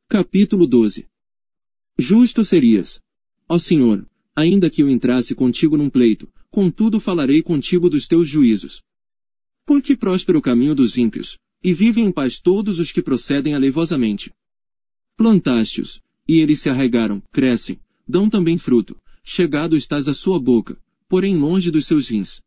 Capítulo 12. Justo serias, ó Senhor, ainda que eu entrasse contigo num pleito, contudo falarei contigo dos teus juízos. Porque próspero o caminho dos ímpios, e vivem em paz todos os que procedem aleivosamente. Plantaste-os, e eles se arraigaram, crescem, dão também fruto, chegado estás à sua boca, porém longe dos seus rins.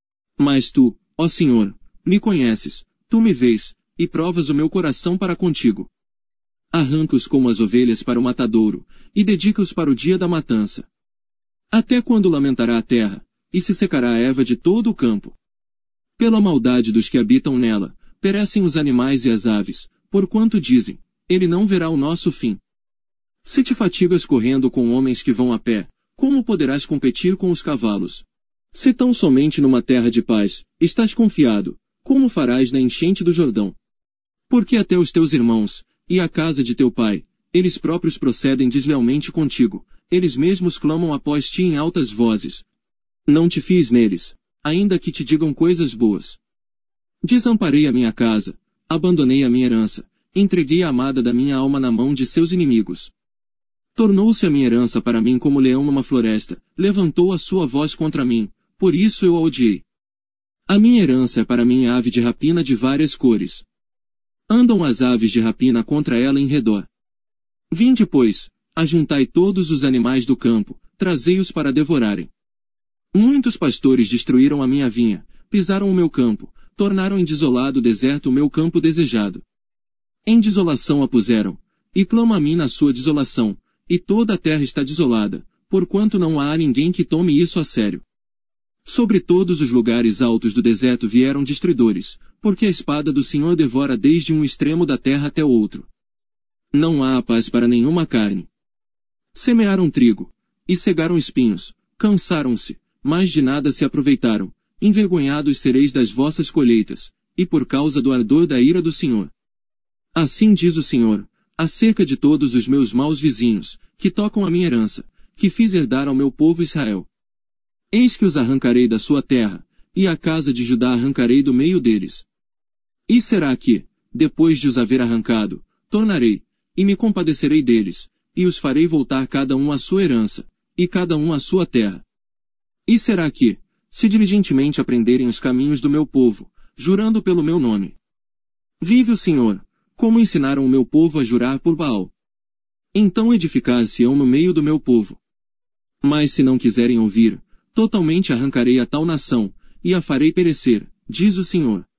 Mas tu, ó Senhor, me conheces, tu me vês, e provas o meu coração para contigo. Arranca-os como as ovelhas para o matadouro, e dedica-os para o dia da matança. Até quando lamentará a terra, e se secará a erva de todo o campo? Pela maldade dos que habitam nela, perecem os animais e as aves, porquanto dizem, ele não verá o nosso fim. Se te fatigas correndo com homens que vão a pé, como poderás competir com os cavalos? Se tão somente numa terra de paz, estás confiado, como farás na enchente do Jordão? Porque até os teus irmãos, e a casa de teu pai, eles próprios procedem deslealmente contigo, eles mesmos clamam após ti em altas vozes. Não te fies neles, ainda que te digam coisas boas. Desamparei a minha casa, abandonei a minha herança, entreguei a amada da minha alma na mão de seus inimigos. Tornou-se a minha herança para mim como leão numa floresta, levantou a sua voz contra mim, por isso eu a odiei. A minha herança é para mim ave de rapina de várias cores. Andam as aves de rapina contra ela em redor. Vinde, pois, ajuntai todos os animais do campo, trazei-os para devorarem. Muitos pastores destruíram a minha vinha, pisaram o meu campo, tornaram em desolado deserto o meu campo desejado. Em desolação a puseram, e clama a mim na sua desolação, e toda a terra está desolada, porquanto não há ninguém que tome isso a sério. Sobre todos os lugares altos do deserto vieram destruidores, porque a espada do Senhor devora desde um extremo da terra até o outro. Não há paz para nenhuma carne. Semearam trigo, e cegaram espinhos, cansaram-se, mas de nada se aproveitaram, envergonhados sereis das vossas colheitas, e por causa do ardor da ira do Senhor. Assim diz o Senhor, acerca de todos os meus maus vizinhos, que tocam a minha herança, que fiz herdar ao meu povo Israel. Eis que os arrancarei da sua terra, e a casa de Judá arrancarei do meio deles. E será que, depois de os haver arrancado, tornarei, e me compadecerei deles, e os farei voltar cada um à sua herança, e cada um à sua terra. E será que, se diligentemente aprenderem os caminhos do meu povo, jurando pelo meu nome? Vive o Senhor, como ensinaram o meu povo a jurar por Baal. Então edificar-se-ão no meio do meu povo. Mas se não quiserem ouvir, totalmente arrancarei a tal nação, e a farei perecer, diz o Senhor.